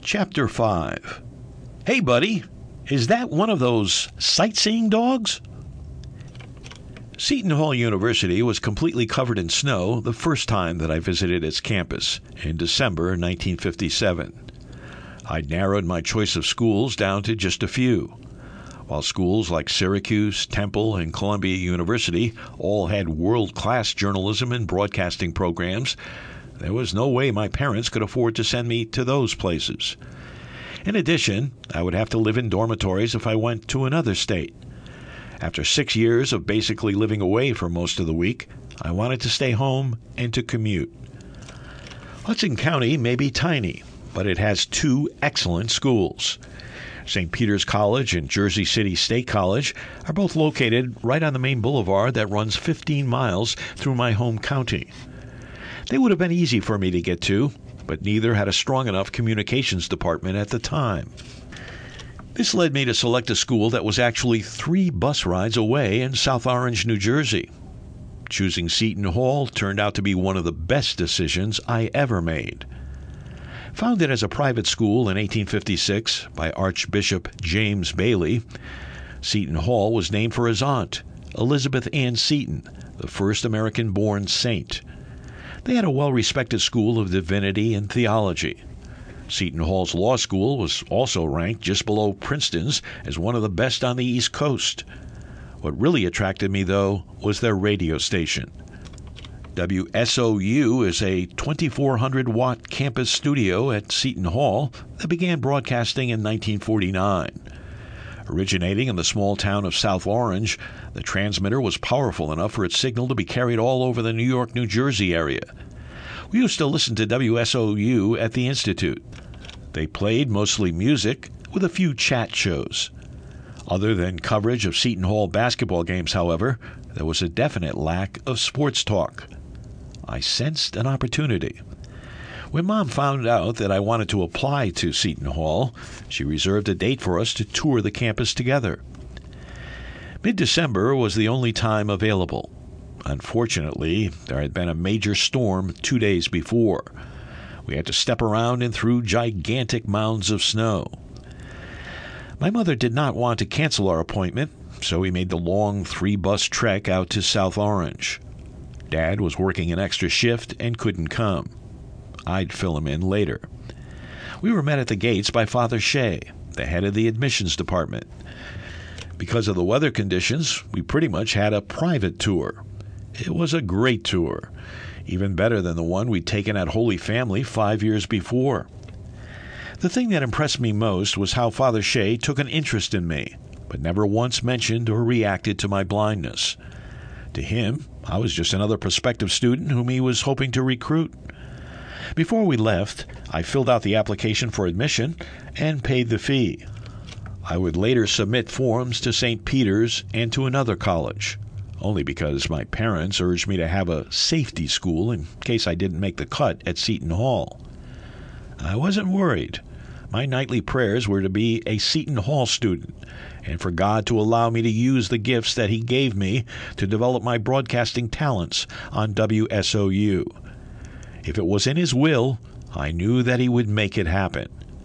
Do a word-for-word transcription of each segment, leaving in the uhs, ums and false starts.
Chapter five. Hey, buddy, is that one of those sightseeing dogs? Seton Hall University was completely covered in snow the first time that I visited its campus in December nineteen fifty-seven. I'd narrowed my choice of schools down to just a few. While schools like Syracuse, Temple, and Columbia University all had world-class journalism and broadcasting programs, there was no way my parents could afford to send me to those places. In addition, I would have to live in dormitories if I went to another state. After six years of basically living away for most of the week, I wanted to stay home and to commute. Hudson County may be tiny, but it has two excellent schools. Saint Peter's College and Jersey City State College are both located right on the main boulevard that runs fifteen miles through my home county. They would have been easy for me to get to, but neither had a strong enough communications department at the time. This led me to select a school that was actually three bus rides away in South Orange, New Jersey. Choosing Seton Hall turned out to be one of the best decisions I ever made. Founded as a private school in eighteen fifty-six by Archbishop James Bailey, Seton Hall was named for his aunt, Elizabeth Ann Seton, the first American-born saint. They had a well-respected school of divinity and theology. Seton Hall's law school was also ranked just below Princeton's as one of the best on the East Coast. What really attracted me, though, was their radio station. W S O U is a twenty-four hundred watt campus studio at Seton Hall that began broadcasting in nineteen forty-nine. Originating in the small town of South Orange, the transmitter was powerful enough for its signal to be carried all over the New York, New Jersey area. We used to listen to W S O U at the Institute. They played mostly music with a few chat shows. Other than coverage of Seton Hall basketball games, however, there was a definite lack of sports talk. I sensed an opportunity. When Mom found out that I wanted to apply to Seton Hall, she reserved a date for us to tour the campus together. Mid-December was the only time available. Unfortunately, there had been a major storm two days before. We had to step around and through gigantic mounds of snow. My mother did not want to cancel our appointment, so we made the long three-bus trek out to South Orange. Dad was working an extra shift and couldn't come. I'd fill him in later. We were met at the gates by Father Shea, the head of the admissions department. Because of the weather conditions, we pretty much had a private tour. It was a great tour, even better than the one we'd taken at Holy Family five years before. The thing that impressed me most was how Father Shea took an interest in me, but never once mentioned or reacted to my blindness. To him, I was just another prospective student whom he was hoping to recruit. Before we left, I filled out the application for admission and paid the fee. I would later submit forms to Saint Peter's and to another college, only because my parents urged me to have a safety school in case I didn't make the cut at Seton Hall. I wasn't worried. My nightly prayers were to be a Seton Hall student and for God to allow me to use the gifts that He gave me to develop my broadcasting talents on W S O U. If it was in His will, I knew that He would make it happen.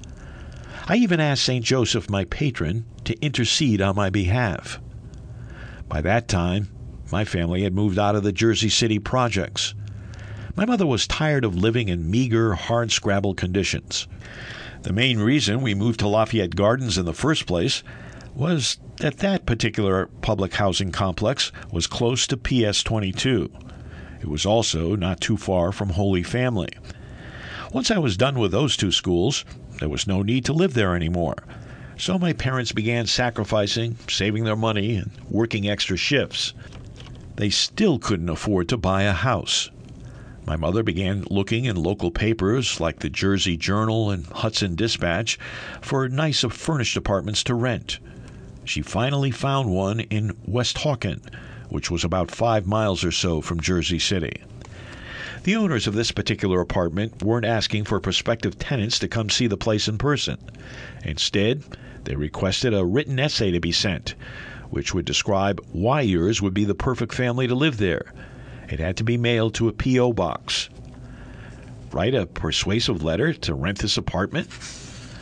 I even asked Saint Joseph, my patron, to intercede on my behalf. By that time, my family had moved out of the Jersey City projects. My mother was tired of living in meager, hardscrabble conditions. The main reason we moved to Lafayette Gardens in the first place was that that particular public housing complex was close to P S twenty-two. It was also not too far from Holy Family. Once I was done with those two schools, there was no need to live there anymore. So my parents began sacrificing, saving their money, and working extra shifts. They still couldn't afford to buy a house. My mother began looking in local papers like the Jersey Journal and Hudson Dispatch for nice furnished apartments to rent. She finally found one in Westhauken, which was about five miles or so from Jersey City. The owners of this particular apartment weren't asking for prospective tenants to come see the place in person. Instead, they requested a written essay to be sent, which would describe why yours would be the perfect family to live there. It had to be mailed to a P O box. Write a persuasive letter to rent this apartment?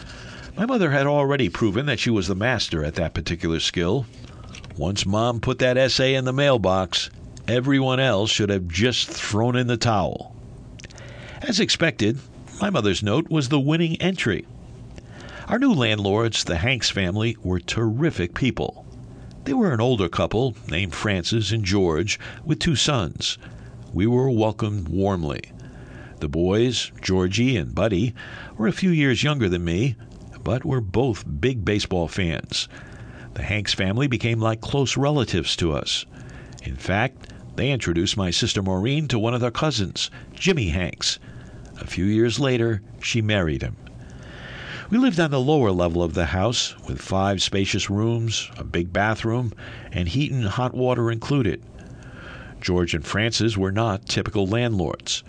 My mother had already proven that she was the master at that particular skill. Once Mom put that essay in the mailbox, everyone else should have just thrown in the towel. As expected, my mother's note was the winning entry. Our new landlords, the Hanks family, were terrific people. They were an older couple named Francis and George with two sons. We were welcomed warmly. The boys, Georgie and Buddy, were a few years younger than me, but were both big baseball fans. The Hanks family became like close relatives to us. In fact, they introduced my sister Maureen to one of their cousins, Jimmy Hanks. A few years later, she married him. We lived on the lower level of the house with five spacious rooms, a big bathroom, and heat and hot water included. George and Francis were not typical landlords.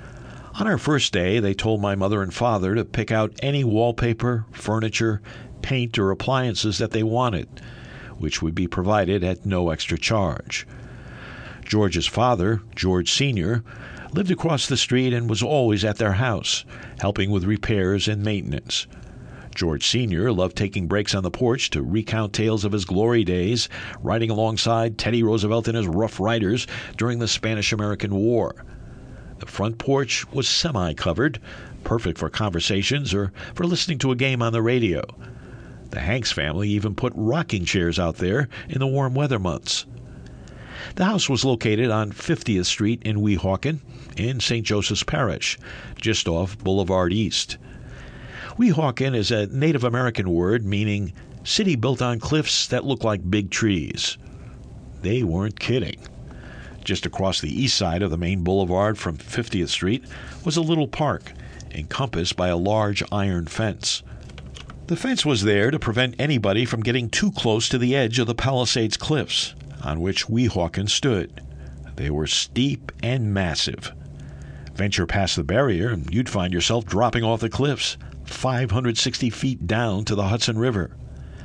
On our first day, they told my mother and father to pick out any wallpaper, furniture, paint, or appliances that they wanted, which would be provided at no extra charge. George's father, George Senior, lived across the street and was always at their house, helping with repairs and maintenance. George Senior loved taking breaks on the porch to recount tales of his glory days, riding alongside Teddy Roosevelt and his Rough Riders during the Spanish-American War. The front porch was semi-covered, perfect for conversations or for listening to a game on the radio. The Hanks family even put rocking chairs out there in the warm weather months. The house was located on fiftieth Street in Weehawken in Saint Joseph's Parish, just off Boulevard East. Weehawken is a Native American word meaning city built on cliffs that look like big trees. They weren't kidding. Just across the east side of the main boulevard from fiftieth Street was a little park, encompassed by a large iron fence. The fence was there to prevent anybody from getting too close to the edge of the Palisades cliffs, on which Weehawken stood. They were steep and massive. Venture past the barrier, and you'd find yourself dropping off the cliffs, five hundred sixty feet down to the Hudson River.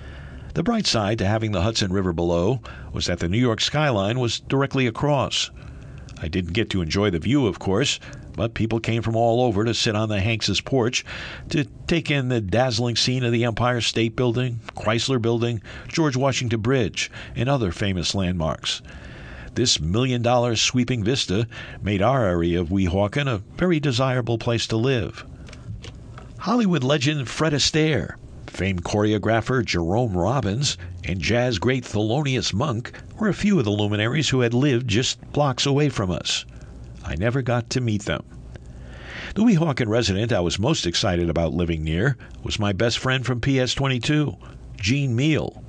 The bright side to having the Hudson River below was that the New York skyline was directly across. I didn't get to enjoy the view, of course, but people came from all over to sit on the Hanks' porch to take in the dazzling scene of the Empire State Building, Chrysler Building, George Washington Bridge, and other famous landmarks. This million-dollar sweeping vista made our area of Weehawken a very desirable place to live. Hollywood legend Fred Astaire, famed choreographer Jerome Robbins, and jazz great Thelonious Monk were a few of the luminaries who had lived just blocks away from us. I never got to meet them. The Weehawken resident I was most excited about living near was my best friend from P S twenty-two, Gene Meal.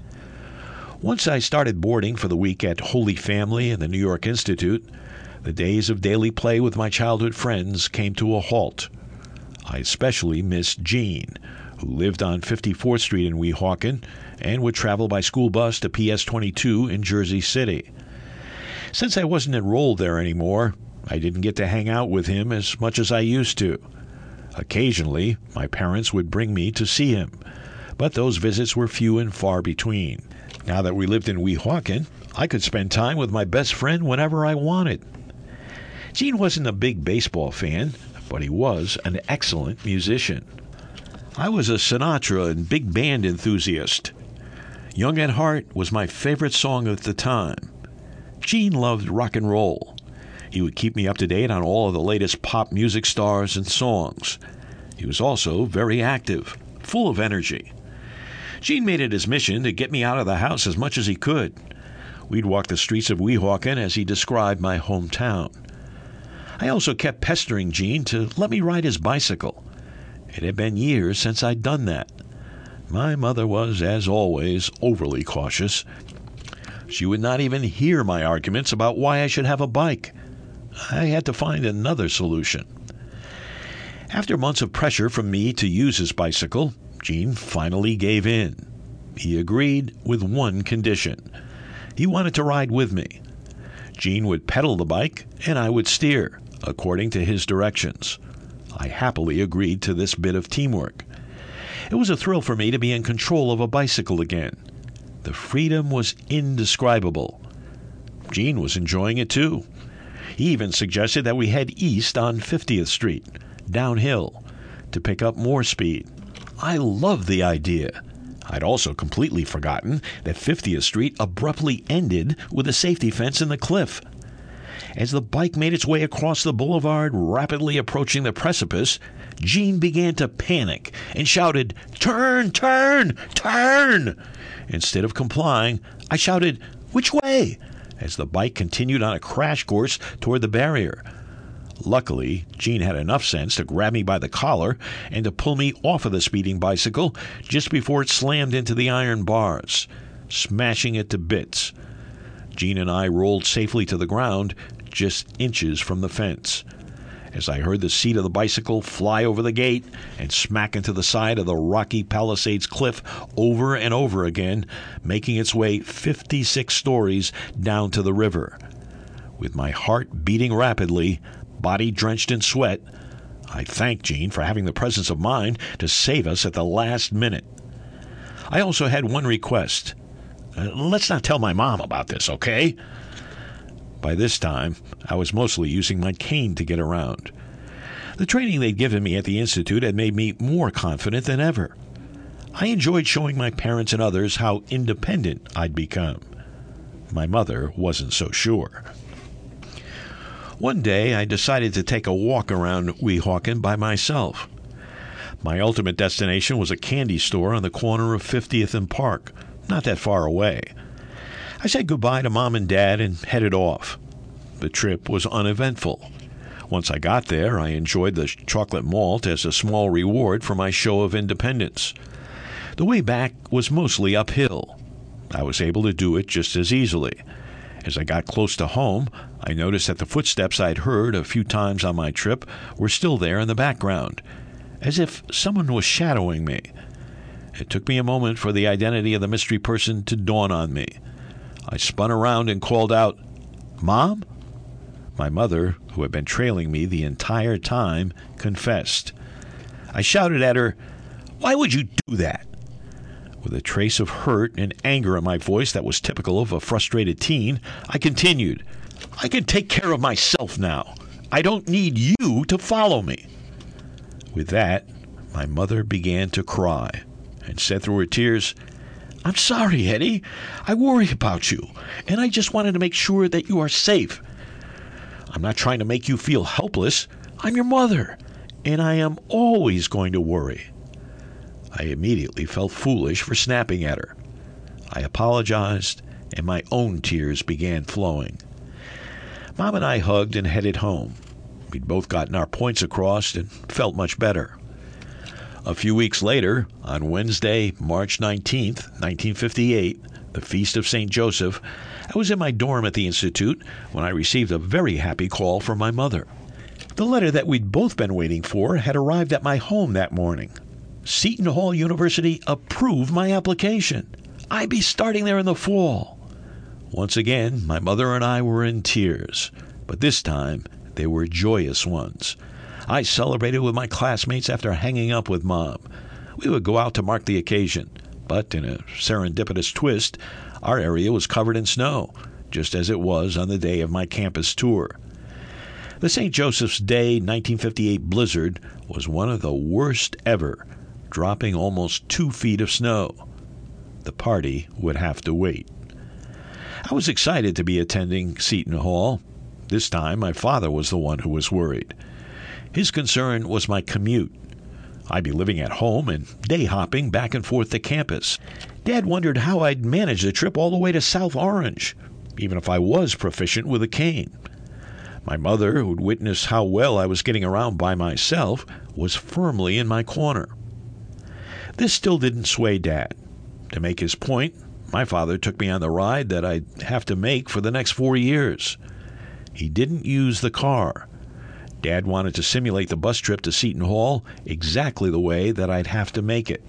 Once I started boarding for the week at Holy Family and the New York Institute, the days of daily play with my childhood friends came to a halt. I especially missed Gene, who lived on fifty-fourth Street in Weehawken and would travel by school bus to P S twenty-two in Jersey City. Since I wasn't enrolled there anymore, I didn't get to hang out with him as much as I used to. Occasionally, my parents would bring me to see him, but those visits were few and far between. Now that we lived in Weehawken, I could spend time with my best friend whenever I wanted. Gene wasn't a big baseball fan, but he was an excellent musician. I was a Sinatra and big band enthusiast. Young at Heart was my favorite song at the time. Gene loved rock and roll. He would keep me up to date on all of the latest pop music stars and songs. He was also very active, full of energy. Gene made it his mission to get me out of the house as much as he could. We'd walk the streets of Weehawken as he described my hometown. I also kept pestering Gene to let me ride his bicycle. It had been years since I'd done that. My mother was, as always, overly cautious. She would not even hear my arguments about why I should have a bike. I had to find another solution. After months of pressure from me to use his bicycle, Gene finally gave in. He agreed with one condition. He wanted to ride with me. Gene would pedal the bike, and I would steer, according to his directions. I happily agreed to this bit of teamwork. It was a thrill for me to be in control of a bicycle again. The freedom was indescribable. Gene was enjoying it too. He even suggested that we head east on fiftieth Street, downhill, to pick up more speed. I loved the idea. I'd also completely forgotten that fiftieth Street abruptly ended with a safety fence in the cliff. As the bike made its way across the boulevard, rapidly approaching the precipice, Jean began to panic and shouted, "Turn, turn, turn!" Instead of complying, I shouted, "Which way?" as the bike continued on a crash course toward the barrier. Luckily, Jean had enough sense to grab me by the collar and to pull me off of the speeding bicycle just before it slammed into the iron bars, smashing it to bits. Jean and I rolled safely to the ground, just inches from the fence. As I heard the seat of the bicycle fly over the gate and smack into the side of the rocky Palisades cliff over and over again, making its way fifty-six stories down to the river. With my heart beating rapidly, body drenched in sweat, I thanked Jean for having the presence of mind to save us at the last minute. I also had one request. Uh, let's not tell my mom about this, okay? By this time, I was mostly using my cane to get around. The training they'd given me at the Institute had made me more confident than ever. I enjoyed showing my parents and others how independent I'd become. My mother wasn't so sure. One day, I decided to take a walk around Weehawken by myself. My ultimate destination was a candy store on the corner of fiftieth and Park, not that far away. I said goodbye to Mom and Dad and headed off. The trip was uneventful. Once I got there, I enjoyed the chocolate malt as a small reward for my show of independence. The way back was mostly uphill. I was able to do it just as easily. As I got close to home, I noticed that the footsteps I'd heard a few times on my trip were still there in the background, as if someone was shadowing me. It took me a moment for the identity of the mystery person to dawn on me. I spun around and called out, "Mom?" My mother, who had been trailing me the entire time, confessed. I shouted at her, "Why would you do that?" With a trace of hurt and anger in my voice that was typical of a frustrated teen, I continued, "I can take care of myself now. I don't need you to follow me." With that, my mother began to cry and said through her tears, "I'm sorry, Eddie. I worry about you, and I just wanted to make sure that you are safe. I'm not trying to make you feel helpless. I'm your mother, and I am always going to worry." I immediately felt foolish for snapping at her. I apologized, and my own tears began flowing. Mom and I hugged and headed home. We'd both gotten our points across and felt much better. A few weeks later, on Wednesday, March nineteenth, nineteen fifty-eight, the feast of Saint Joseph, I was in my dorm at the Institute when I received a very happy call from my mother. The letter that we'd both been waiting for had arrived at my home that morning. Seton Hall University approved my application. I'd be starting there in the fall. Once again, my mother and I were in tears, but this time they were joyous ones. I celebrated with my classmates after hanging up with Mom. We would go out to mark the occasion, but in a serendipitous twist, our area was covered in snow, just as it was on the day of my campus tour. The Saint Joseph's Day nineteen fifty-eight blizzard was one of the worst ever, dropping almost two feet of snow. The party would have to wait. I was excited to be attending Seton Hall. This time, my father was the one who was worried. His concern was my commute. I'd be living at home and day hopping back and forth to campus. Dad wondered how I'd manage the trip all the way to South Orange, even if I was proficient with a cane. My mother, who'd witnessed how well I was getting around by myself, was firmly in my corner. This still didn't sway Dad. To make his point, my father took me on the ride that I'd have to make for the next four years. He didn't use the car. Dad wanted to simulate the bus trip to Seton Hall exactly the way that I'd have to make it.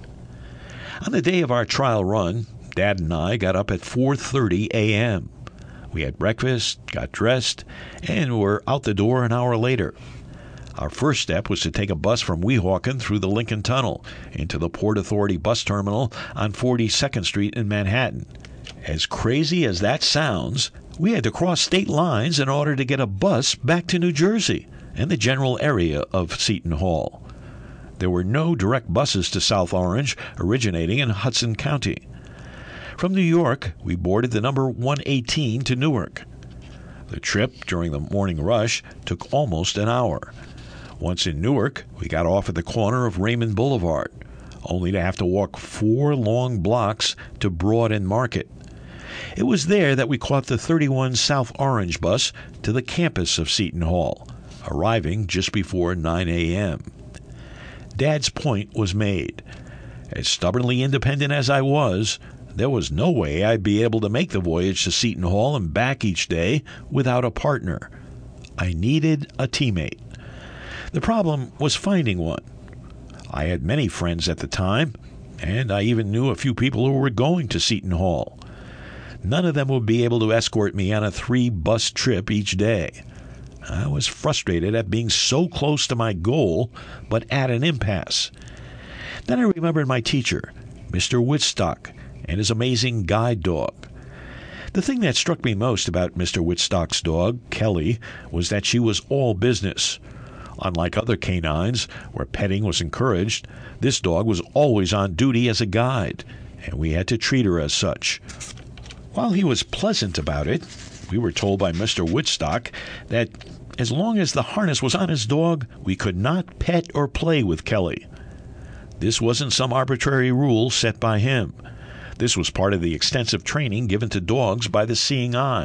On the day of our trial run, Dad and I got up at four thirty a.m. We had breakfast, got dressed, and were out the door an hour later. Our first step was to take a bus from Weehawken through the Lincoln Tunnel into the Port Authority bus terminal on forty-second Street in Manhattan. As crazy as that sounds, we had to cross state lines in order to get a bus back to New Jersey and the general area of Seton Hall. there were no direct buses to South Orange originating in Hudson County. From New York, we boarded the number one eighteen to Newark. The trip during the morning rush took almost an hour. Once in Newark, we got off at the corner of Raymond Boulevard, only to have to walk four long blocks to Broad and Market. It was there that we caught the thirty-one South Orange bus to the campus of Seton Hall, arriving just before nine a.m. Dad's point was made. As stubbornly independent as I was, there was no way I'd be able to make the voyage to Seton Hall and back each day without a partner. I needed a teammate. The problem was finding one. I had many friends at the time, and I even knew a few people who were going to Seton Hall. None of them would be able to escort me on a three-bus trip each day. I was frustrated at being so close to my goal, but at an impasse. Then I remembered my teacher, Mister Whitstock, and his amazing guide dog. The thing that struck me most about Mister Whitstock's dog, Kelly, was that she was all business. Unlike other canines, where petting was encouraged, this dog was always on duty as a guide, and we had to treat her as such. While he was pleasant about it, we were told by Mister Whitstock that as long as the harness was on his dog, we could not pet or play with Kelly. This wasn't some arbitrary rule set by him. This was part of the extensive training given to dogs by the Seeing Eye.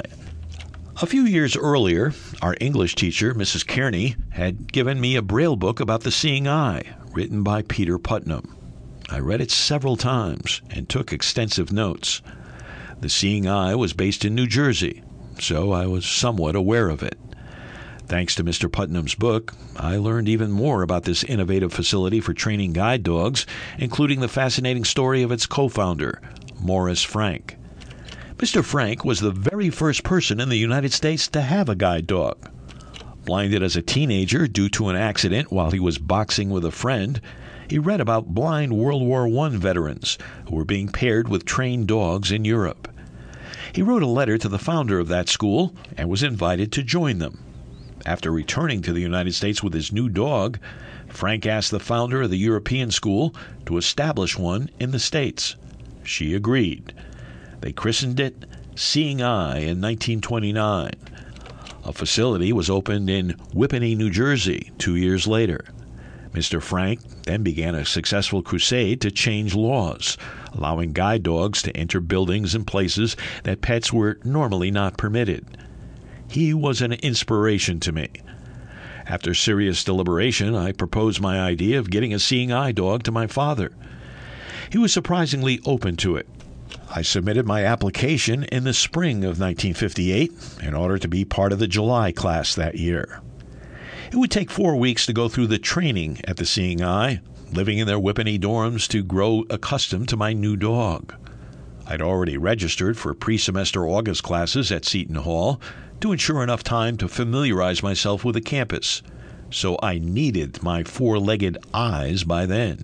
A few years earlier, our English teacher, Missus Kearney, had given me a Braille book about the Seeing Eye, written by Peter Putnam. I read it several times and took extensive notes. The Seeing Eye was based in New Jersey, so I was somewhat aware of it. Thanks to Mister Putnam's book, I learned even more about this innovative facility for training guide dogs, including the fascinating story of its co-founder, Morris Frank. Mister Frank was the very first person in the United States to have a guide dog. Blinded as a teenager due to an accident while he was boxing with a friend, he read about blind World War One veterans who were being paired with trained dogs in Europe. He wrote a letter to the founder of that school and was invited to join them. After returning to the United States with his new dog, Frank asked the founder of the European school to establish one in the States. She agreed. They christened it Seeing Eye in nineteen twenty-nine. A facility was opened in Whippany, New Jersey, two years later. Mister Frank then began a successful crusade to change laws, allowing guide dogs to enter buildings and places that pets were normally not permitted. He was an inspiration to me. After serious deliberation, I proposed my idea of getting a Seeing Eye dog to my father. He was surprisingly open to it. I submitted my application in the spring of nineteen fifty-eight in order to be part of the July class that year. It would take four weeks to go through the training at the Seeing Eye, living in their Whippany dorms to grow accustomed to my new dog. I'd already registered for pre-semester August classes at Seton Hall to ensure enough time to familiarize myself with the campus, so I needed my four-legged eyes by then.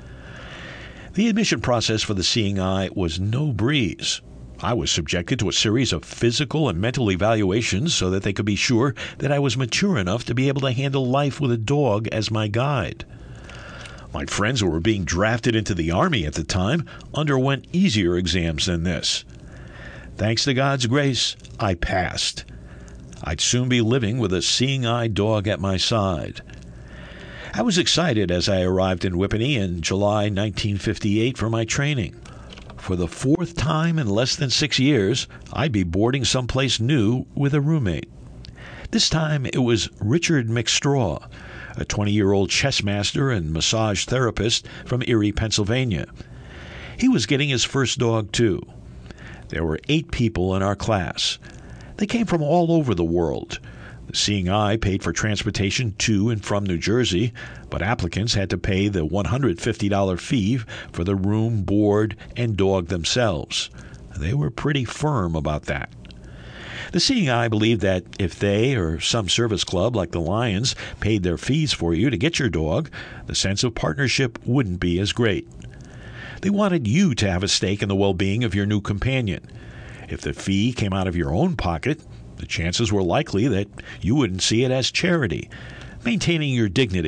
The admission process for the Seeing Eye was no breeze. I was subjected to a series of physical and mental evaluations so that they could be sure that I was mature enough to be able to handle life with a dog as my guide. My friends who were being drafted into the Army at the time underwent easier exams than this. Thanks to God's grace, I passed. I'd soon be living with a Seeing Eye dog at my side. I was excited as I arrived in Whippany in July nineteen fifty-eight for my training. For the fourth time in less than six years, I'd be boarding someplace new with a roommate. This time it was Richard McStraw, a twenty-year-old chess master and massage therapist from Erie, Pennsylvania. He was getting his first dog, too. There were eight people in our class. They came from all over the world. The Seeing Eye paid for transportation to and from New Jersey, but applicants had to pay the one hundred fifty dollars fee for the room, board, and dog themselves. They were pretty firm about that. The Seeing Eye believed that if they or some service club like the Lions paid their fees for you to get your dog, the sense of partnership wouldn't be as great. They wanted you to have a stake in the well-being of your new companion. If the fee came out of your own pocket, the chances were likely that you wouldn't see it as charity, maintaining your dignity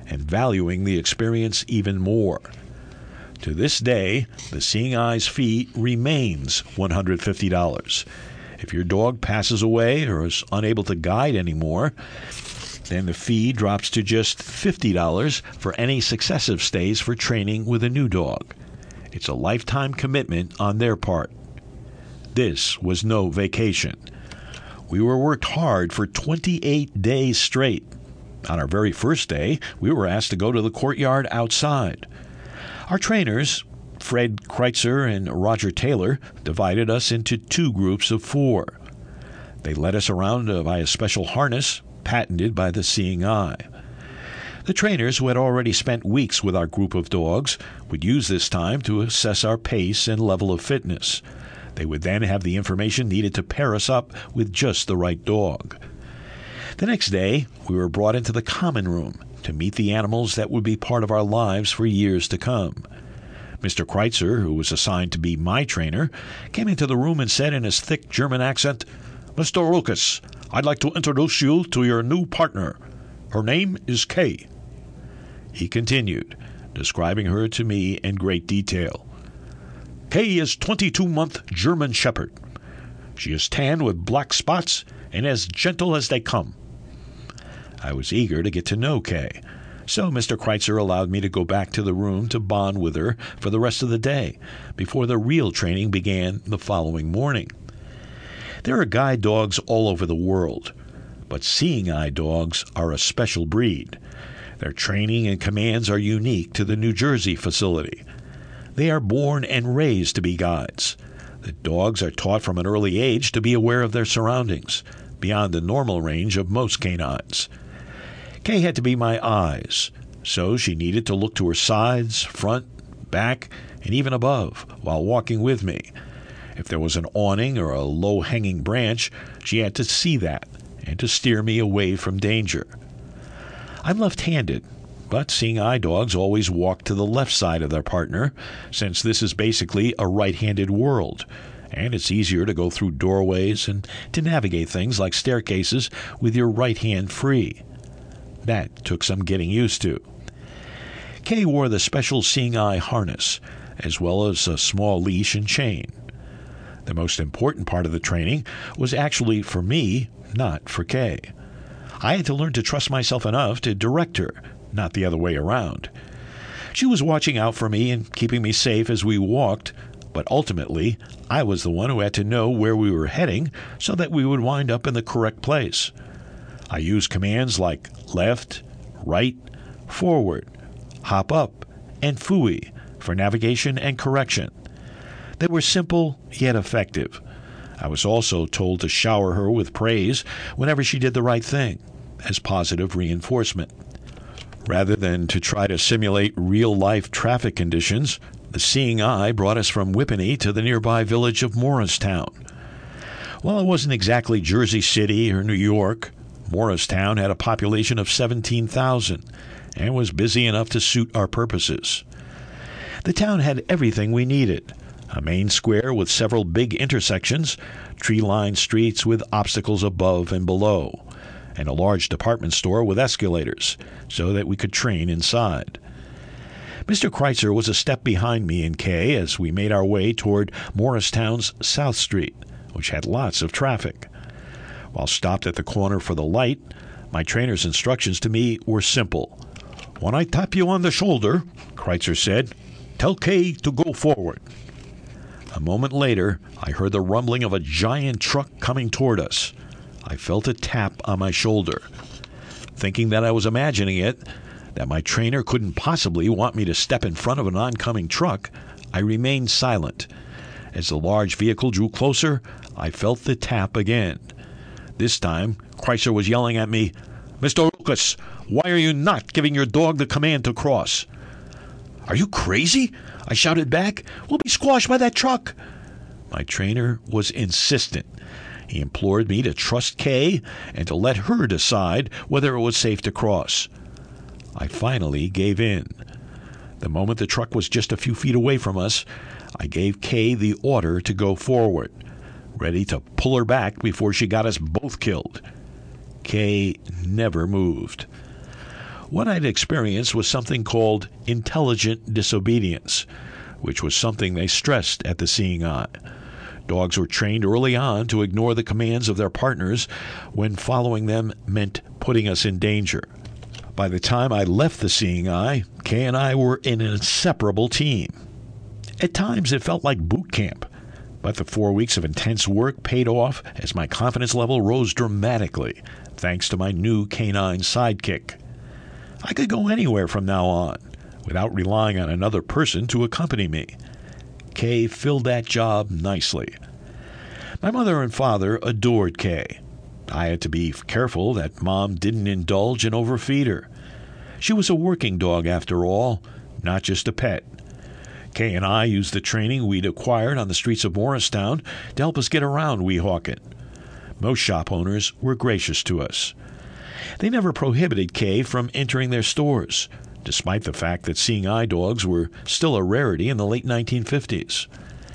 and valuing the experience even more. To this day, the Seeing Eye's fee remains one hundred fifty dollars. If your dog passes away or is unable to guide anymore, then the fee drops to just fifty dollars for any successive stays for training with a new dog. It's a lifetime commitment on their part. This was no vacation. We were worked hard for twenty-eight days straight. On our very first day, we were asked to go to the courtyard outside. Our trainers, Fred Kreitzer and Roger Taylor, divided us into two groups of four. They led us around by a special harness patented by the Seeing Eye. The trainers, who had already spent weeks with our group of dogs, would use this time to assess our pace and level of fitness. They would then have the information needed to pair us up with just the right dog. The next day, we were brought into the common room to meet the animals that would be part of our lives for years to come. Mister Kreitzer, who was assigned to be my trainer, came into the room and said in his thick German accent, "Mister Lucas, I'd like to introduce you to your new partner. Her name is Kay." He continued, describing her to me in great detail. "Kay is twenty-two-month German Shepherd. She is tan with black spots and as gentle as they come." I was eager to get to know Kay, so Mister Kreitzer allowed me to go back to the room to bond with her for the rest of the day before the real training began the following morning. There are guide dogs all over the world, but Seeing Eye dogs are a special breed. Their training and commands are unique to the New Jersey facility. They are born and raised to be guides. The dogs are taught from an early age to be aware of their surroundings, beyond the normal range of most canines. Kay had to be my eyes, so she needed to look to her sides, front, back, and even above while walking with me. If there was an awning or a low-hanging branch, she had to see that and to steer me away from danger. I'm left-handed, but Seeing Eye dogs always walk to the left side of their partner, since this is basically a right-handed world, and it's easier to go through doorways and to navigate things like staircases with your right hand free. That took some getting used to. Kay wore the special Seeing Eye harness, as well as a small leash and chain. The most important part of the training was actually for me, not for Kay. I had to learn to trust myself enough to direct her, not the other way around. She was watching out for me and keeping me safe as we walked, but ultimately, I was the one who had to know where we were heading so that we would wind up in the correct place. I used commands like left, right, forward, hop up, and fooey for navigation and correction. They were simple yet effective. I was also told to shower her with praise whenever she did the right thing, as positive reinforcement. Rather than to try to simulate real-life traffic conditions, the Seeing Eye brought us from Whippany to the nearby village of Morristown. While it wasn't exactly Jersey City or New York, Morristown had a population of seventeen thousand and was busy enough to suit our purposes. The town had everything we needed: a main square with several big intersections, tree-lined streets with obstacles above and below, and a large department store with escalators so that we could train inside. Mister Kreitzer was a step behind me and Kay as we made our way toward Morristown's South Street, which had lots of traffic. While stopped at the corner for the light, my trainer's instructions to me were simple. "When I tap you on the shoulder," Kreitzer said, "tell Kay to go forward." A moment later, I heard the rumbling of a giant truck coming toward us. I felt a tap on my shoulder. Thinking that I was imagining it, that my trainer couldn't possibly want me to step in front of an oncoming truck, I remained silent. As the large vehicle drew closer, I felt the tap again. This time, Kreitzer was yelling at me, "Mister Lucas, why are you not giving your dog the command to cross?" "Are you crazy?" I shouted back. "We'll be squashed by that truck." My trainer was insistent. He implored me to trust Kay and to let her decide whether it was safe to cross. I finally gave in. The moment the truck was just a few feet away from us, I gave Kay the order to go forward, ready to pull her back before she got us both killed. Kay never moved. What I'd experienced was something called intelligent disobedience, which was something they stressed at the Seeing Eye. Dogs were trained early on to ignore the commands of their partners when following them meant putting us in danger. By the time I left the Seeing Eye, Kay and I were an inseparable team. At times it felt like boot camp, but the four weeks of intense work paid off as my confidence level rose dramatically, thanks to my new canine sidekick. I could go anywhere from now on, without relying on another person to accompany me. Kay filled that job nicely. My mother and father adored Kay. I had to be careful that Mom didn't indulge and overfeed her. She was a working dog after all, not just a pet. Kay and I used the training we'd acquired on the streets of Morristown to help us get around Weehawken. Most shop owners were gracious to us. They never prohibited Kay from entering their stores, despite the fact that Seeing Eye dogs were still a rarity in the late nineteen fifties.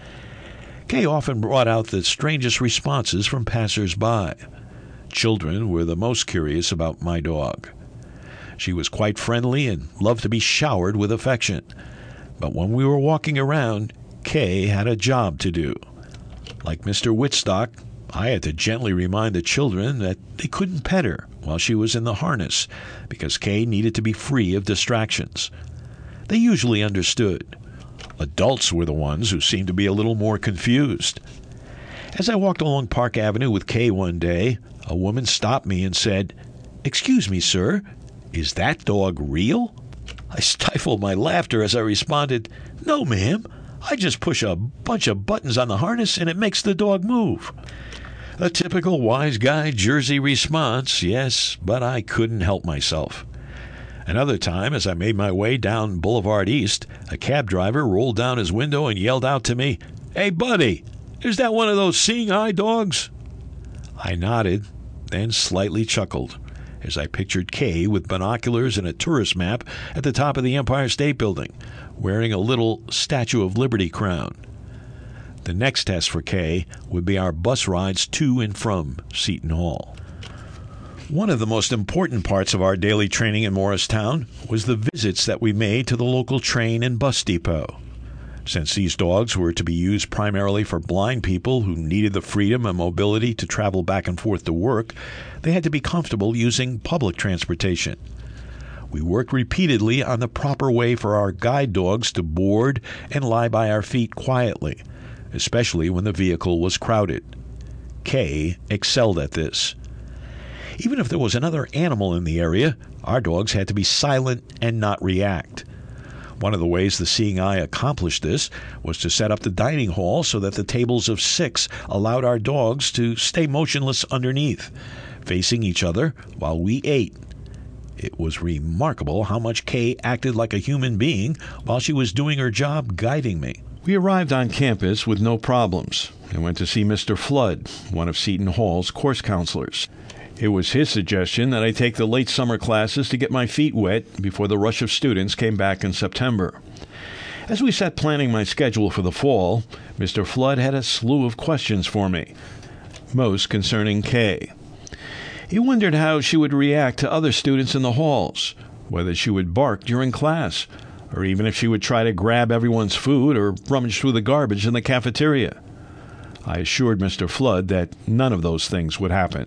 Kay often brought out the strangest responses from passers-by. Children were the most curious about my dog. She was quite friendly and loved to be showered with affection. But when we were walking around, Kay had a job to do. Like Mister Whitstock, I had to gently remind the children that they couldn't pet her while she was in the harness because Kay needed to be free of distractions. They usually understood. Adults were the ones who seemed to be a little more confused. As I walked along Park Avenue with Kay one day, a woman stopped me and said, "Excuse me, sir, is that dog real?" I stifled my laughter as I responded, "No, ma'am. I just push a bunch of buttons on the harness and it makes the dog move." A typical wise guy Jersey response, yes, but I couldn't help myself. Another time, as I made my way down Boulevard East, a cab driver rolled down his window and yelled out to me, "Hey, buddy, is that one of those Seeing Eye dogs?" I nodded, then slightly chuckled as I pictured Kay with binoculars and a tourist map at the top of the Empire State Building, wearing a little Statue of Liberty crown. The next test for Kay would be our bus rides to and from Seton Hall. One of the most important parts of our daily training in Morristown was the visits that we made to the local train and bus depot. Since these dogs were to be used primarily for blind people who needed the freedom and mobility to travel back and forth to work, they had to be comfortable using public transportation. We worked repeatedly on the proper way for our guide dogs to board and lie by our feet quietly, especially when the vehicle was crowded. Kay excelled at this. Even if there was another animal in the area, our dogs had to be silent and not react. One of the ways the Seeing Eye accomplished this was to set up the dining hall so that the tables of six allowed our dogs to stay motionless underneath, facing each other while we ate. It was remarkable how much Kay acted like a human being while she was doing her job guiding me. We arrived on campus with no problems and went to see Mister Flood, one of Seton Hall's course counselors. It was his suggestion that I take the late summer classes to get my feet wet before the rush of students came back in September. As we sat planning my schedule for the fall, Mister Flood had a slew of questions for me, most concerning Kay. He wondered how she would react to other students in the halls, whether she would bark during class, or even if she would try to grab everyone's food or rummage through the garbage in the cafeteria. I assured Mister Flood that none of those things would happen.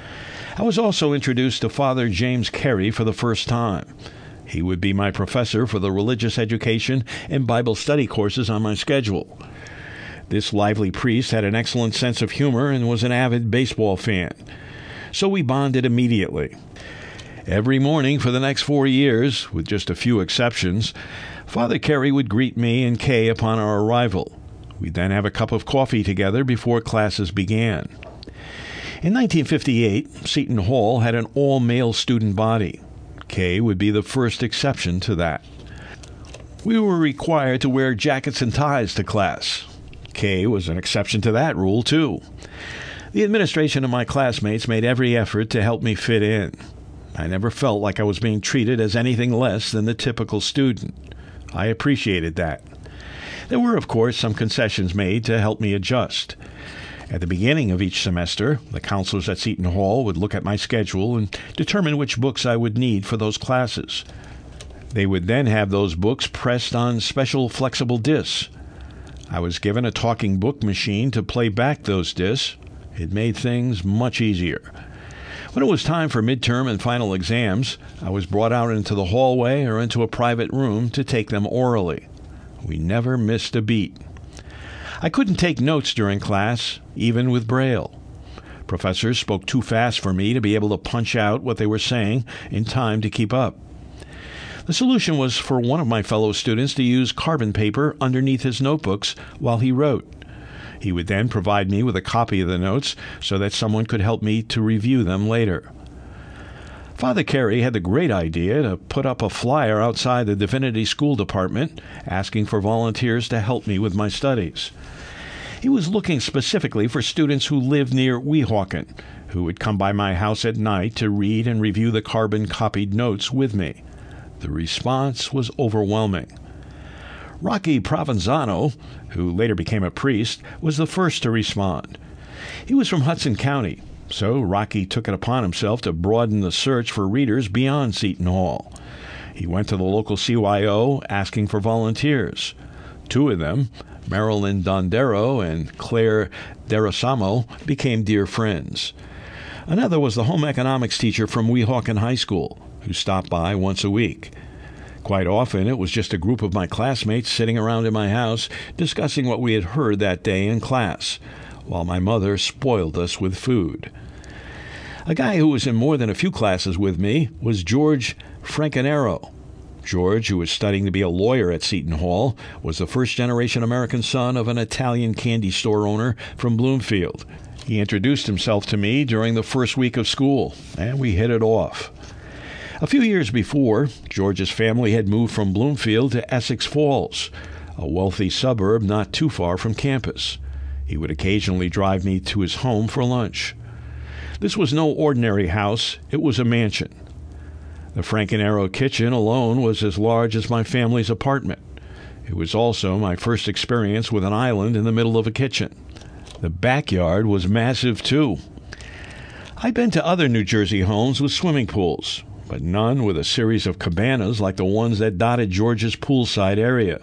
I was also introduced to Father James Carey for the first time. He would be my professor for the religious education and Bible study courses on my schedule. This lively priest had an excellent sense of humor and was an avid baseball fan, so we bonded immediately. Every morning for the next four years, with just a few exceptions, Father Carey would greet me and Kay upon our arrival. We'd then have a cup of coffee together before classes began. In nineteen fifty-eight, Seton Hall had an all-male student body. Kay would be the first exception to that. We were required to wear jackets and ties to class. Kay was an exception to that rule, too. The administration and my classmates made every effort to help me fit in. I never felt like I was being treated as anything less than the typical student. I appreciated that. There were, of course, some concessions made to help me adjust. At the beginning of each semester, the counselors at Seton Hall would look at my schedule and determine which books I would need for those classes. They would then have those books pressed on special flexible discs. I was given a talking book machine to play back those discs. It made things much easier. When it was time for midterm and final exams, I was brought out into the hallway or into a private room to take them orally. We never missed a beat. I couldn't take notes during class, even with Braille. Professors spoke too fast for me to be able to punch out what they were saying in time to keep up. The solution was for one of my fellow students to use carbon paper underneath his notebooks while he wrote. He would then provide me with a copy of the notes so that someone could help me to review them later. Father Carey had the great idea to put up a flyer outside the Divinity School Department asking for volunteers to help me with my studies. He was looking specifically for students who lived near Weehawken, who would come by my house at night to read and review the carbon-copied notes with me. The response was overwhelming. Rocky Provenzano, who later became a priest, was the first to respond. He was from Hudson County, so Rocky took it upon himself to broaden the search for readers beyond Seton Hall. He went to the local C Y O asking for volunteers. Two of them, Marilyn Dondero and Claire Derosamo, became dear friends. Another was the home economics teacher from Weehawken High School, who stopped by once a week. Quite often, it was just a group of my classmates sitting around in my house discussing what we had heard that day in class, while my mother spoiled us with food. A guy who was in more than a few classes with me was George Francanero. George, who was studying to be a lawyer at Seton Hall, was the first-generation American son of an Italian candy store owner from Bloomfield. He introduced himself to me during the first week of school, and we hit it off. A few years before, George's family had moved from Bloomfield to Essex Falls, a wealthy suburb not too far from campus. He would occasionally drive me to his home for lunch. This was no ordinary house. It was a mansion. The Francanero kitchen alone was as large as my family's apartment. It was also my first experience with an island in the middle of a kitchen. The backyard was massive, too. I'd been to other New Jersey homes with swimming pools, but none with a series of cabanas like the ones that dotted George's poolside area.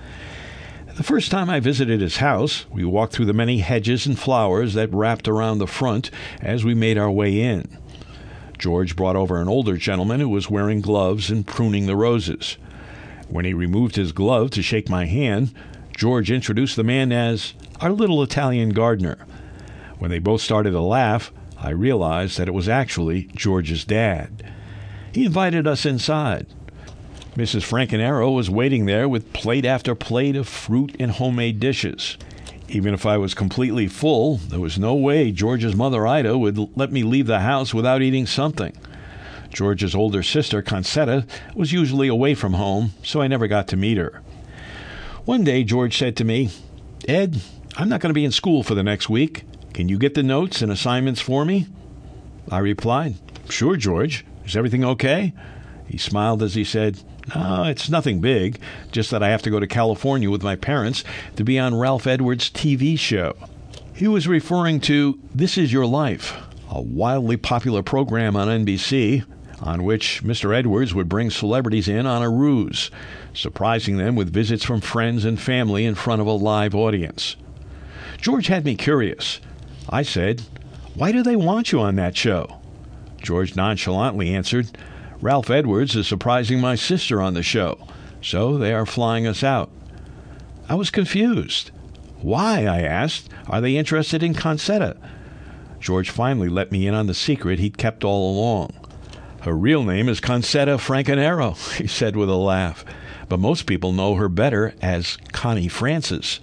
The first time I visited his house, we walked through the many hedges and flowers that wrapped around the front as we made our way in. George brought over an older gentleman who was wearing gloves and pruning the roses. When he removed his glove to shake my hand, George introduced the man as our little Italian gardener. When they both started to laugh, I realized that it was actually George's dad. He invited us inside. Missus Francanero was waiting there with plate after plate of fruit and homemade dishes. Even if I was completely full, there was no way George's mother, Ida, would let me leave the house without eating something. George's older sister, Concetta, was usually away from home, so I never got to meet her. One day, George said to me, "Ed, I'm not going to be in school for the next week. Can you get the notes and assignments for me?" I replied, "Sure, George. Is everything okay?" He smiled as he said, "No, it's nothing big, just that I have to go to California with my parents to be on Ralph Edwards' T V show." He was referring to This Is Your Life, a wildly popular program on N B C, on which Mister Edwards would bring celebrities in on a ruse, surprising them with visits from friends and family in front of a live audience. George had me curious. I said, "Why do they want you on that show?" George nonchalantly answered, "Ralph Edwards is surprising my sister on the show, so they are flying us out." I was confused. "Why?" I asked. "Are they interested in Concetta?" George finally let me in on the secret he'd kept all along. "Her real name is Concetta Francanero," he said with a laugh, "but most people know her better as Connie Francis."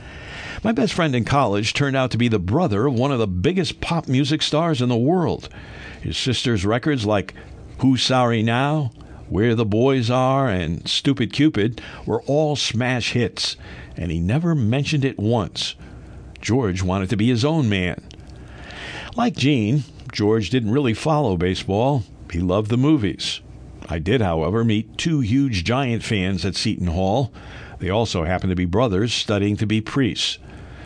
My best friend in college turned out to be the brother of one of the biggest pop music stars in the world. His sister's records like Who's Sorry Now, Where the Boys Are, and Stupid Cupid were all smash hits, and he never mentioned it once. George wanted to be his own man. Like Gene, George didn't really follow baseball. He loved the movies. I did, however, meet two huge Giant fans at Seton Hall. They also happened to be brothers studying to be priests.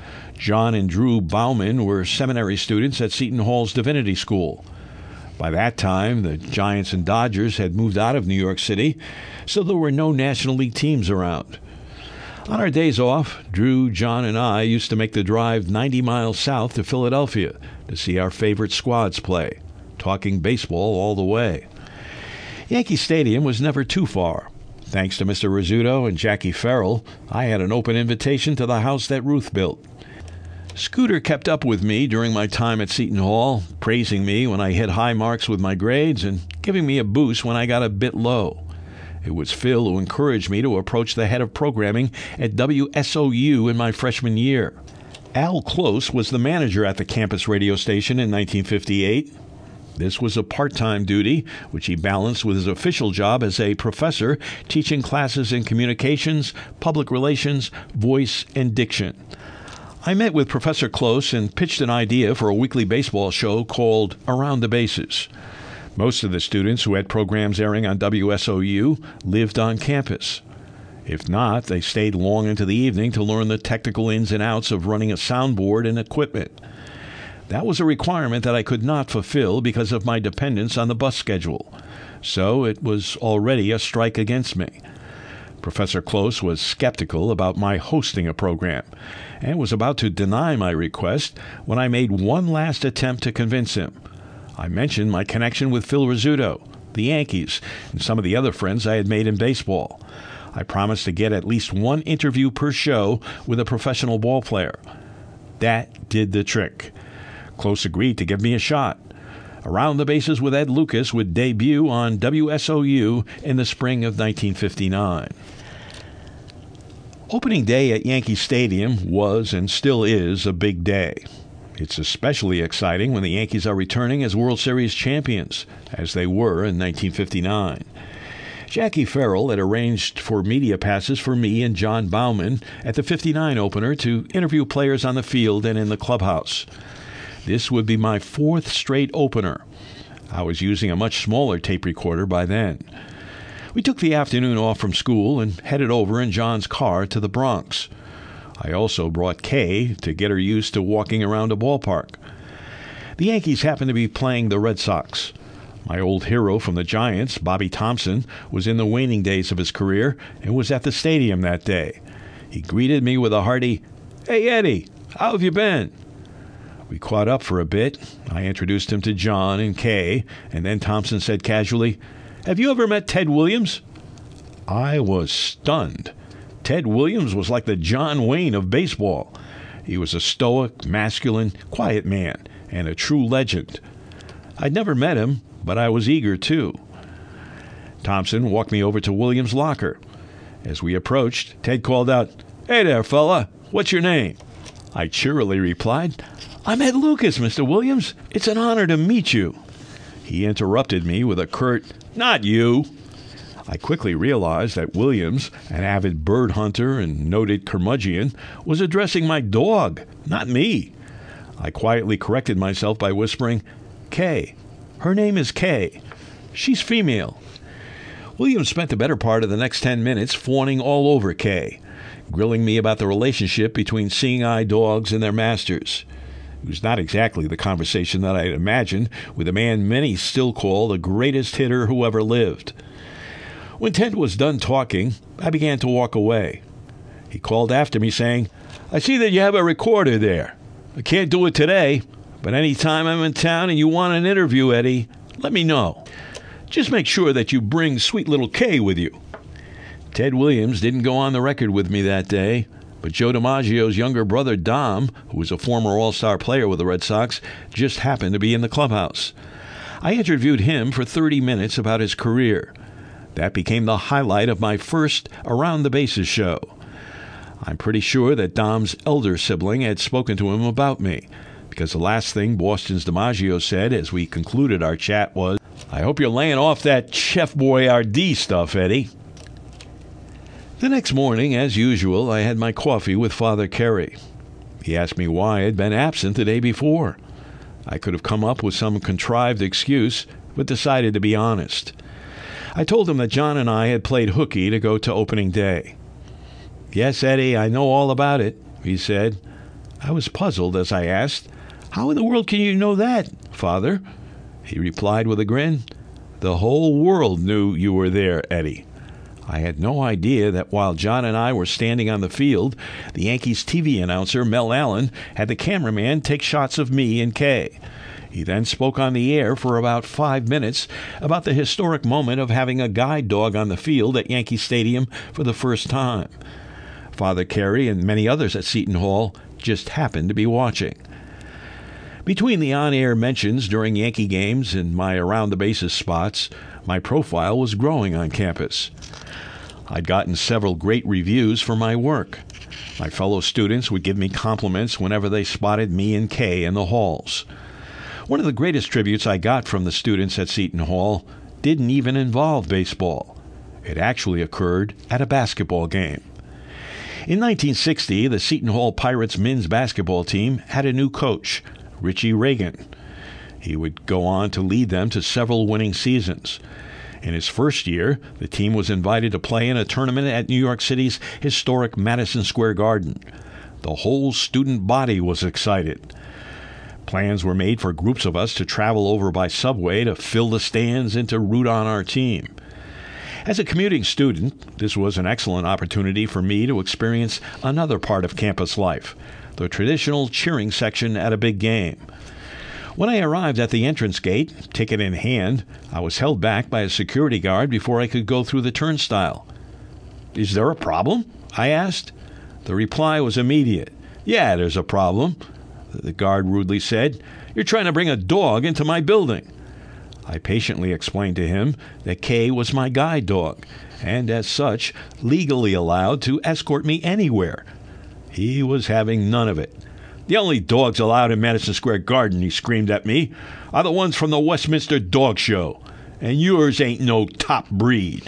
John and Drew Bauman were seminary students at Seton Hall's Divinity School. By that time, the Giants and Dodgers had moved out of New York City, so there were no National League teams around. On our days off, Drew, John, and I used to make the drive ninety miles south to Philadelphia to see our favorite squads play, talking baseball all the way. Yankee Stadium was never too far. Thanks to Mister Rizzuto and Jackie Farrell, I had an open invitation to the house that Ruth built. Scooter kept up with me during my time at Seton Hall, praising me when I hit high marks with my grades and giving me a boost when I got a bit low. It was Phil who encouraged me to approach the head of programming at W S O U in my freshman year. Al Close was the manager at the campus radio station in nineteen fifty-eight. This was a part-time duty, which he balanced with his official job as a professor teaching classes in communications, public relations, voice, and diction. I met with Professor Close and pitched an idea for a weekly baseball show called Around the Bases. Most of the students who had programs airing on W S O U lived on campus. If not, they stayed long into the evening to learn the technical ins and outs of running a soundboard and equipment. That was a requirement that I could not fulfill because of my dependence on the bus schedule, so it was already a strike against me. Professor Close was skeptical about my hosting a program and was about to deny my request when I made one last attempt to convince him. I mentioned my connection with Phil Rizzuto, the Yankees, and some of the other friends I had made in baseball. I promised to get at least one interview per show with a professional ball player. That did the trick. Close agreed to give me a shot. Around the Bases with Ed Lucas would debut on W S O U in the spring of nineteen fifty-nine. Opening day at Yankee Stadium was and still is a big day. It's especially exciting when the Yankees are returning as World Series champions, as they were in nineteen fifty-nine. Jackie Farrell had arranged for media passes for me and John Bauman at the fifty-nine opener to interview players on the field and in the clubhouse. This would be my fourth straight opener. I was using a much smaller tape recorder by then. We took the afternoon off from school and headed over in John's car to the Bronx. I also brought Kay to get her used to walking around a ballpark. The Yankees happened to be playing the Red Sox. My old hero from the Giants, Bobby Thompson, was in the waning days of his career and was at the stadium that day. He greeted me with a hearty, "Hey, Eddie, how have you been?" We caught up for a bit. I introduced him to John and Kay, and then Thompson said casually, "Have you ever met Ted Williams?" I was stunned. Ted Williams was like the John Wayne of baseball. He was a stoic, masculine, quiet man, and a true legend. I'd never met him, but I was eager too. Thompson walked me over to Williams' locker. As we approached, Ted called out, "Hey there, fella, what's your name?" I cheerily replied, "I'm Ed Lucas, Mister Williams. It's an honor to meet you." He interrupted me with a curt, "Not you." I quickly realized that Williams, an avid bird hunter and noted curmudgeon, was addressing my dog, not me. I quietly corrected myself by whispering, "Kay. Her name is Kay. She's female." Williams spent the better part of the next ten minutes fawning all over Kay, grilling me about the relationship between seeing-eye dogs and their masters. It was not exactly the conversation that I had imagined with a man many still call the greatest hitter who ever lived. When Ted was done talking, I began to walk away. He called after me saying, "I see that you have a recorder there. I can't do it today, but any time I'm in town and you want an interview, Eddie, let me know. Just make sure that you bring sweet little Kay with you." Ted Williams didn't go on the record with me that day, but Joe DiMaggio's younger brother, Dom, who was a former All-Star player with the Red Sox, just happened to be in the clubhouse. I interviewed him for thirty minutes about his career. That became the highlight of my first Around the Bases show. I'm pretty sure that Dom's elder sibling had spoken to him about me, because the last thing Boston's DiMaggio said as we concluded our chat was, "I hope you're laying off that Chef Boyardee stuff, Eddie." The next morning, as usual, I had my coffee with Father Carey. He asked me why I had been absent the day before. I could have come up with some contrived excuse, but decided to be honest. I told him that John and I had played hooky to go to opening day. "Yes, Eddie, I know all about it," he said. I was puzzled as I asked, "How in the world can you know that, Father?" He replied with a grin, "The whole world knew you were there, Eddie." I had no idea that while John and I were standing on the field, the Yankees T V announcer, Mel Allen, had the cameraman take shots of me and Kay. He then spoke on the air for about five minutes about the historic moment of having a guide dog on the field at Yankee Stadium for the first time. Father Carey and many others at Seton Hall just happened to be watching. Between the on-air mentions during Yankee games and my around-the-bases spots, my profile was growing on campus. I'd gotten several great reviews for my work. My fellow students would give me compliments whenever they spotted me and Kay in the halls. One of the greatest tributes I got from the students at Seton Hall didn't even involve baseball. It actually occurred at a basketball game. In nineteen sixty, the Seton Hall Pirates men's basketball team had a new coach, Richie Reagan. He would go on to lead them to several winning seasons. In his first year, the team was invited to play in a tournament at New York City's historic Madison Square Garden. The whole student body was excited. Plans were made for groups of us to travel over by subway to fill the stands and to root on our team. As a commuting student, this was an excellent opportunity for me to experience another part of campus life, the traditional cheering section at a big game. When I arrived at the entrance gate, ticket in hand, I was held back by a security guard before I could go through the turnstile. "Is there a problem?" I asked. The reply was immediate. "Yeah, there's a problem," the guard rudely said. "You're trying to bring a dog into my building." I patiently explained to him that Kay was my guide dog, and as such, legally allowed to escort me anywhere. He was having none of it. "The only dogs allowed in Madison Square Garden," he screamed at me, "are the ones from the Westminster Dog Show, and yours ain't no top breed."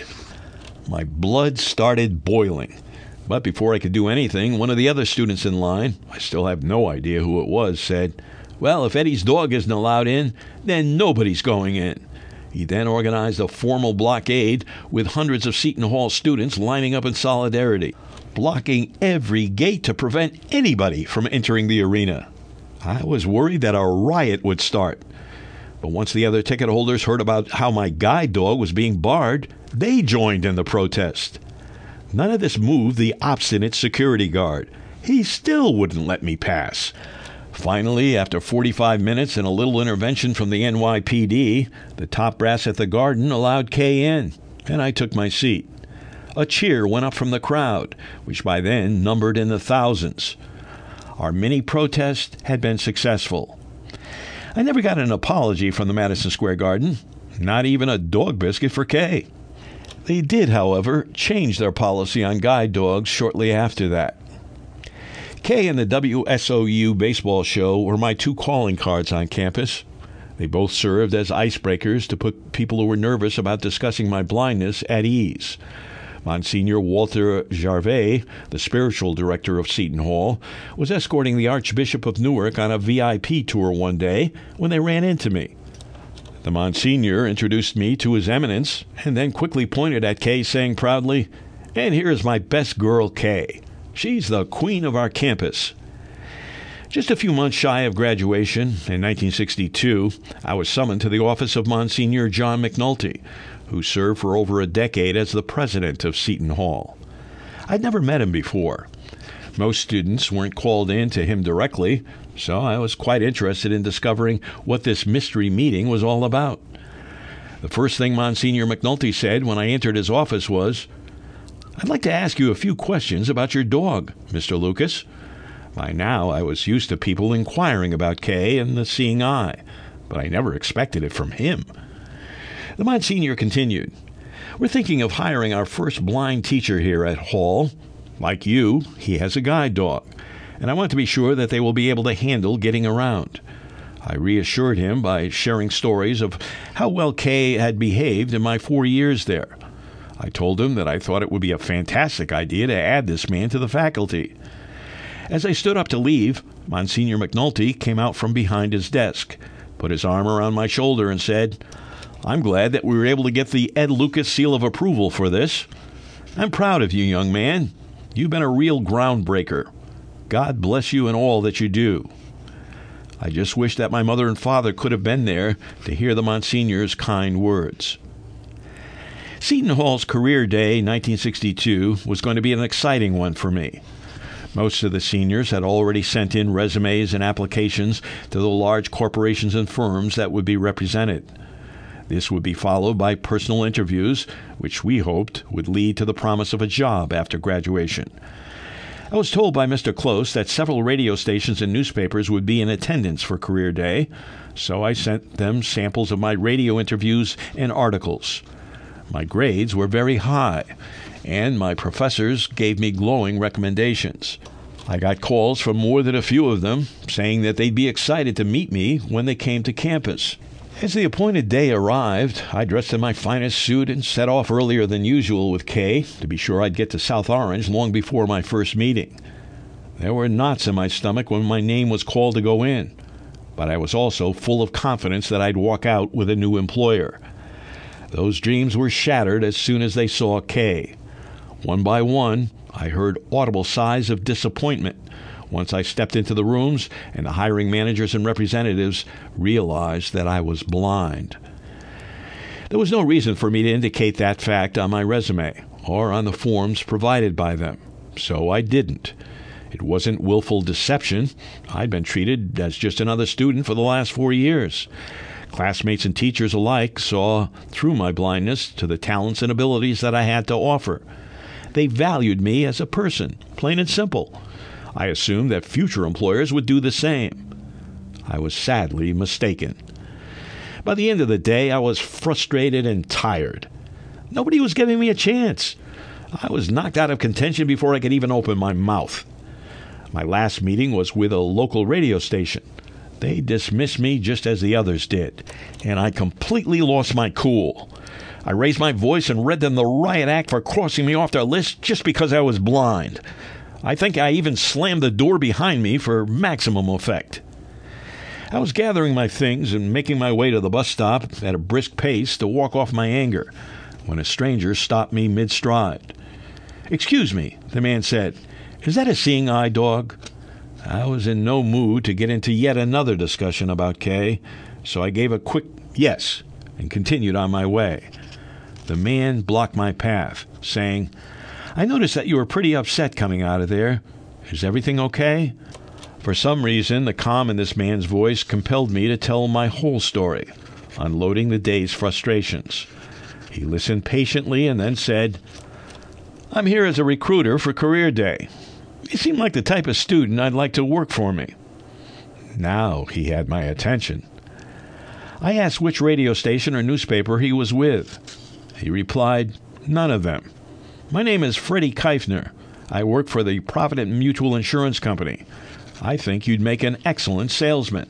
My blood started boiling. But before I could do anything, one of the other students in line, I still have no idea who it was, said, "Well, if Eddie's dog isn't allowed in, then nobody's going in." He then organized a formal blockade with hundreds of Seton Hall students lining up in solidarity, blocking every gate to prevent anybody from entering the arena. I was worried that a riot would start. But once the other ticket holders heard about how my guide dog was being barred, they joined in the protest. None of this moved the obstinate security guard. He still wouldn't let me pass. Finally, after forty-five minutes and a little intervention from the N Y P D, the top brass at the Garden allowed Kay in, and I took my seat. A cheer went up from the crowd, which by then numbered in the thousands. Our mini-protest had been successful. I never got an apology from the Madison Square Garden, not even a dog biscuit for Kay. They did, however, change their policy on guide dogs shortly after that. Kay and the W S O U baseball show were my two calling cards on campus. They both served as icebreakers to put people who were nervous about discussing my blindness at ease. Monsignor Walter Jarvet, the spiritual director of Seton Hall, was escorting the Archbishop of Newark on a V I P tour one day when they ran into me. The Monsignor introduced me to His Eminence and then quickly pointed at Kay, saying proudly, "And here's my best girl, Kay. She's the queen of our campus." Just a few months shy of graduation, in nineteen sixty-two, I was summoned to the office of Monsignor John McNulty, who served for over a decade as the president of Seton Hall. I'd never met him before. Most students weren't called in to him directly, so I was quite interested in discovering what this mystery meeting was all about. The first thing Monsignor McNulty said when I entered his office was, "I'd like to ask you a few questions about your dog, Mister Lucas." By now, I was used to people inquiring about Kay and the seeing eye, but I never expected it from him. The Monsignor continued, "We're thinking of hiring our first blind teacher here at Hall. Like you, he has a guide dog, and I want to be sure that they will be able to handle getting around." I reassured him by sharing stories of how well Kay had behaved in my four years there. I told him that I thought it would be a fantastic idea to add this man to the faculty. As I stood up to leave, Monsignor McNulty came out from behind his desk, put his arm around my shoulder and said, "I'm glad that we were able to get the Ed Lucas seal of approval for this. I'm proud of you, young man. You've been a real groundbreaker. God bless you in all that you do. I just wish that my mother and father could have been there to hear the Monsignor's kind words. Seton Hall's Career Day nineteen sixty-two was going to be an exciting one for me. Most of the seniors had already sent in resumes and applications to the large corporations and firms that would be represented. This would be followed by personal interviews, which we hoped would lead to the promise of a job after graduation. I was told by Mister Close that several radio stations and newspapers would be in attendance for Career Day, so I sent them samples of my radio interviews and articles. My grades were very high, and my professors gave me glowing recommendations. I got calls from more than a few of them saying that they'd be excited to meet me when they came to campus. As the appointed day arrived, I dressed in my finest suit and set off earlier than usual with Kay to be sure I'd get to South Orange long before my first meeting. There were knots in my stomach when my name was called to go in, but I was also full of confidence that I'd walk out with a new employer. Those dreams were shattered as soon as they saw Kay. One by one, I heard audible sighs of disappointment once I stepped into the rooms and the hiring managers and representatives realized that I was blind. There was no reason for me to indicate that fact on my resume or on the forms provided by them, so I didn't. It wasn't willful deception. I'd been treated as just another student for the last four years. Classmates and teachers alike saw through my blindness to the talents and abilities that I had to offer. They valued me as a person, plain and simple. I assumed that future employers would do the same. I was sadly mistaken. By the end of the day, I was frustrated and tired. Nobody was giving me a chance. I was knocked out of contention before I could even open my mouth. My last meeting was with a local radio station. They dismissed me just as the others did, and I completely lost my cool. I raised my voice and read them the riot act for crossing me off their list just because I was blind. I think I even slammed the door behind me for maximum effect. I was gathering my things and making my way to the bus stop at a brisk pace to walk off my anger when a stranger stopped me mid-stride. "Excuse me," the man said. "Is that a seeing eye dog?" I was in no mood to get into yet another discussion about Kay, so I gave a quick yes and continued on my way. The man blocked my path, saying, "I noticed that you were pretty upset coming out of there. Is everything okay?" For some reason, the calm in this man's voice compelled me to tell my whole story, unloading the day's frustrations. He listened patiently and then said, "I'm here as a recruiter for Career Day. You seem like the type of student I'd like to work for me." Now he had my attention. I asked which radio station or newspaper he was with. He replied, "None of them. My name is Freddie Keifner. I work for the Provident Mutual Insurance Company. I think you'd make an excellent salesman."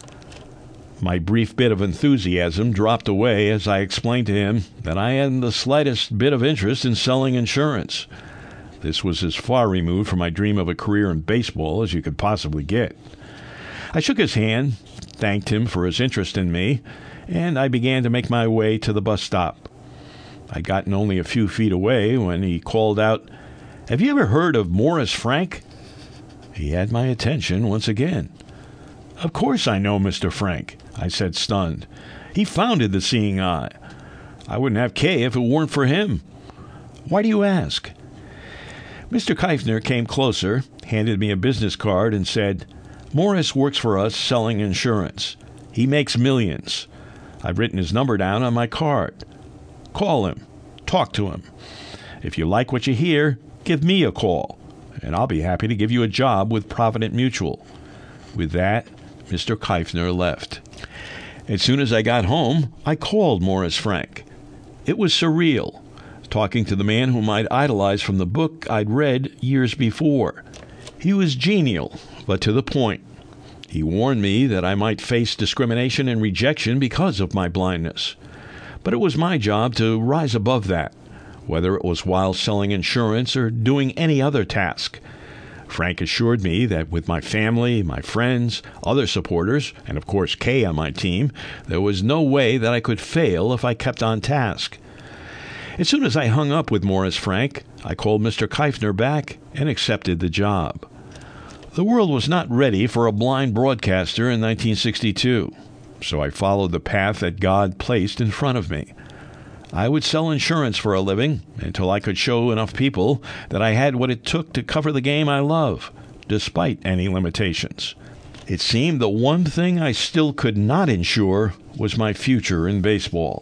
My brief bit of enthusiasm dropped away as I explained to him that I hadn't the slightest bit of interest in selling insurance. This was as far removed from my dream of a career in baseball as you could possibly get. I shook his hand, thanked him for his interest in me, and I began to make my way to the bus stop. I'd gotten only a few feet away when he called out, "Have you ever heard of Morris Frank?" He had my attention once again. "Of course I know Mister Frank," I said, stunned. "He founded the Seeing Eye. I wouldn't have Kay if it weren't for him. Why do you ask?" Mister Keifner came closer, handed me a business card, and said, "Morris works for us selling insurance. He makes millions. I've written his number down on my card. Call him. Talk to him. If you like what you hear, give me a call, and I'll be happy to give you a job with Provident Mutual." With that, Mister Keifner left. As soon as I got home, I called Morris Frank. It was surreal, talking to the man whom I'd idolized from the book I'd read years before. He was genial, but to the point. He warned me that I might face discrimination and rejection because of my blindness. But it was my job to rise above that, whether it was while selling insurance or doing any other task. Frank assured me that with my family, my friends, other supporters, and of course Kay on my team, there was no way that I could fail if I kept on task. As soon as I hung up with Morris Frank, I called Mister Keifner back and accepted the job. The world was not ready for a blind broadcaster in nineteen sixty-two, so I followed the path that God placed in front of me. I would sell insurance for a living until I could show enough people that I had what it took to cover the game I love, despite any limitations. It seemed the one thing I still could not insure was my future in baseball.